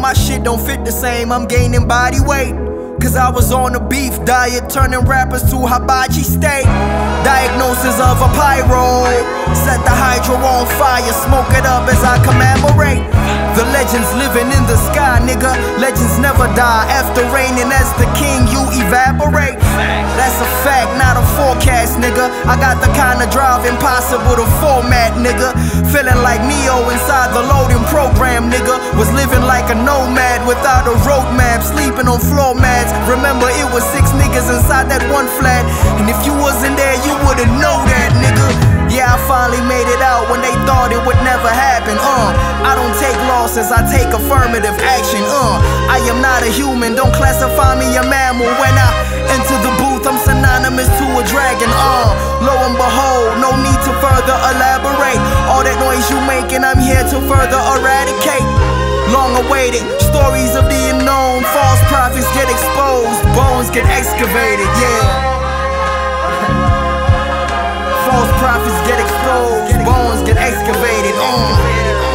my shit don't fit the same. I'm gaining body weight, cause I was on a beef diet, turning rappers to hibachi state. Diagnosis of a pyro, set the hydro on fire, smoke it up as I commemorate. The legends living in the sky, nigga. Legends never die. After raining as the king, you evaporate. That's a fact, not a forecast, nigga. I got the kind of drive impossible to format, nigga. Feeling like Neo inside the loading program, nigga. Was living like a nomad without a roadmap, sleeping on floor mats. Remember, it was 6 niggas inside that one flat, and if you wasn't there, you wouldn't know that, nigga. Yeah, I finally made it out when they thought it would never happen. I don't take losses, I take affirmative action. I am not a human, don't classify me a mammal. When I enter the booth, I'm synonymous to a dragon. Lo and behold, no need to further elaborate. All that noise you making, I'm here to further eradicate. Long awaited, stories of the unknown. False prophets get exposed, bones get excavated, yeah. False prophets get exposed, bones get excavated,